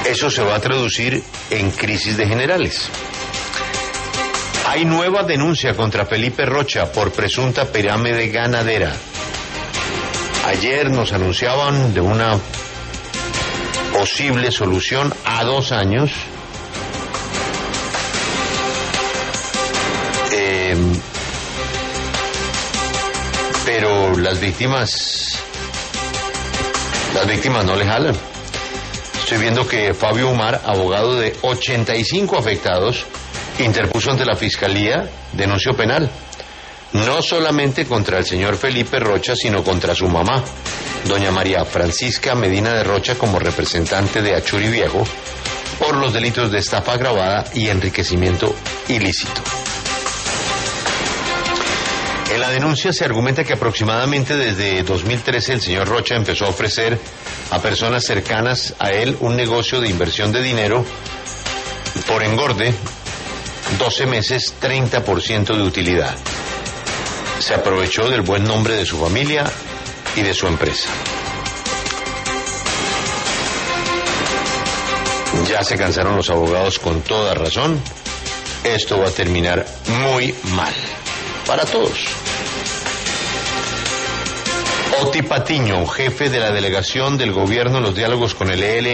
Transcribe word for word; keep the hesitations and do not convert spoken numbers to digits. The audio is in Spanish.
Eso se va a traducir en crisis de generales. Hay nueva denuncia contra Felipe Rocha por presunta pirámide ganadera. Ayer nos anunciaban de una posible solución a dos años. Eh, pero las víctimas, las víctimas no le jalan. Estoy viendo que Fabio Umar, abogado de ochenta y cinco afectados, interpuso ante la Fiscalía denuncio penal. No solamente contra el señor Felipe Rocha, sino contra su mamá, doña María Francisca Medina de Rocha, como representante de Achuri Viejo, por los delitos de estafa agravada y enriquecimiento ilícito. En la denuncia se argumenta que aproximadamente desde dos mil trece el señor Rocha empezó a ofrecer a personas cercanas a él un negocio de inversión de dinero por engorde, doce meses, treinta por ciento de utilidad. Se aprovechó del buen nombre de su familia y de su empresa. Ya se cansaron los abogados con toda razón. Esto va a terminar muy mal para todos. Oti Patiño, jefe de la delegación del gobierno en los diálogos con el E L N